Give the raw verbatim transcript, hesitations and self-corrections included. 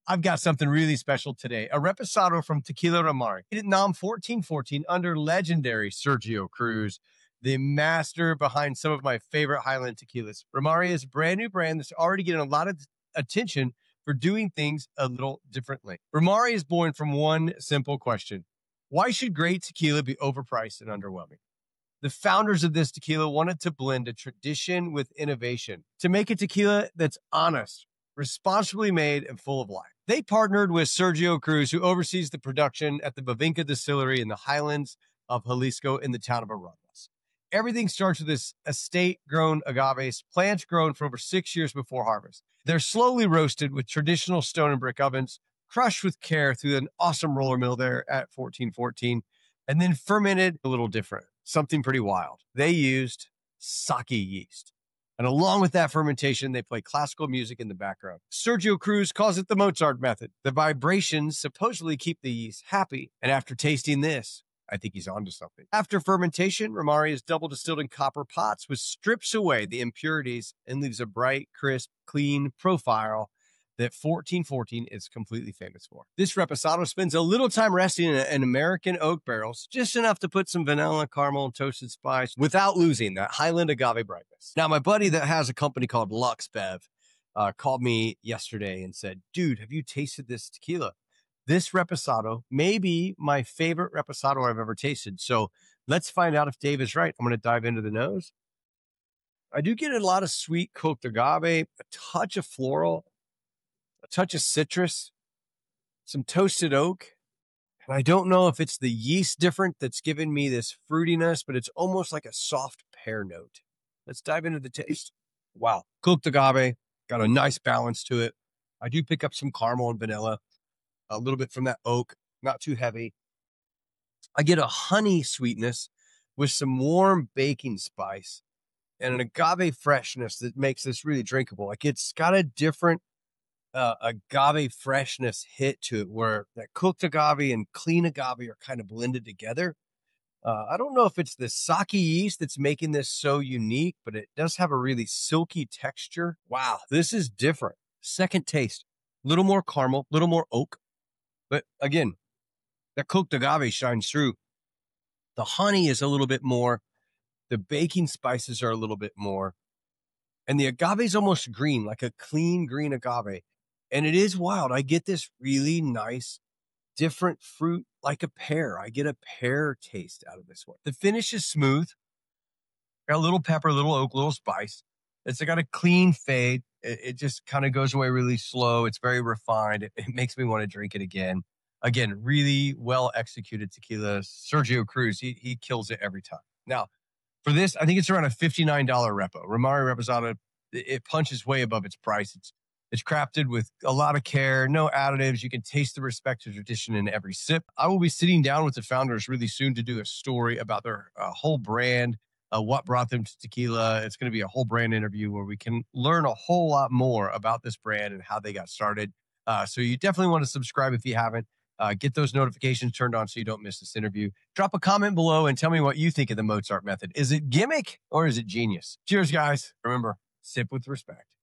I've got something really special today. A Reposado from Tequila Ramari. It N O M fourteen fourteen under legendary Sergio Cruz, the master behind some of my favorite Highland tequilas. Ramari is a brand new brand that's already getting a lot of attention for doing things a little differently. Ramari is born from one simple question. Why should great tequila be overpriced and underwhelming? The founders of this tequila wanted to blend a tradition with innovation to make a tequila that's honest, responsibly made, and full of life. They partnered with Sergio Cruz, who oversees the production at the Bavinca Distillery in the highlands of Jalisco in the town of Arandas. Everything starts with this estate-grown agaves, plants grown for over six years before harvest. They're slowly roasted with traditional stone and brick ovens, crushed with care through an awesome roller mill there at fourteen fourteen, and then fermented a little different, something pretty wild. They used sake yeast. And along with that fermentation, they play classical music in the background. Sergio Cruz calls it the Mozart method. The vibrations supposedly keep the yeast happy. And after tasting this, I think he's onto something. After fermentation, Ramari is double distilled in copper pots, which strips away the impurities and leaves a bright, crisp, clean profile that fourteen fourteen is completely famous for. This Reposado spends a little time resting in, in American oak barrels, just enough to put some vanilla, caramel, and toasted spice without losing that Highland agave brightness. Now, my buddy that has a company called Lux Bev uh, called me yesterday and said, dude, have you tasted this tequila? This Reposado may be my favorite Reposado I've ever tasted. So let's find out if Dave is right. I'm going to dive into the nose. I do get a lot of sweet cooked agave, a touch of floral, a touch of citrus, some toasted oak. And I don't know if it's the yeast different that's giving me this fruitiness, but it's almost like a soft pear note. Let's dive into the taste. Wow. Cooked agave, got a nice balance to it. I do pick up some caramel and vanilla, a little bit from that oak, not too heavy. I get a honey sweetness with some warm baking spice and an agave freshness that makes this really drinkable. Like it's got a different Uh, agave freshness hit to it where that cooked agave and clean agave are kind of blended together. Uh, I don't know if it's the sake yeast that's making this so unique, but it does have a really silky texture. Wow, this is different. Second taste, a little more caramel, a little more oak. But again, that cooked agave shines through. The honey is a little bit more. The baking spices are a little bit more. And the agave is almost green, like a clean green agave. And it is wild. I get this really nice, different fruit, like a pear. I get a pear taste out of this one. The finish is smooth. Got a little pepper, a little oak, a little spice. It's got a clean fade. It, it just kind of goes away really slow. It's very refined. It, it makes me want to drink it again. Again, really well executed tequila. Sergio Cruz, he, he kills it every time. Now, for this, I think it's around a fifty-nine dollars repo. Ramari Reposado, it, it punches way above its price. It's It's crafted with a lot of care, no additives. You can taste the respect to tradition in every sip. I will be sitting down with the founders really soon to do a story about their uh, whole brand, uh, what brought them to tequila. It's going to be a whole brand interview where we can learn a whole lot more about this brand and how they got started. Uh, so you definitely want to subscribe if you haven't. Uh, get those notifications turned on so you don't miss this interview. Drop a comment below and tell me what you think of the Mozart method. Is it gimmick or is it genius? Cheers, guys. Remember, sip with respect.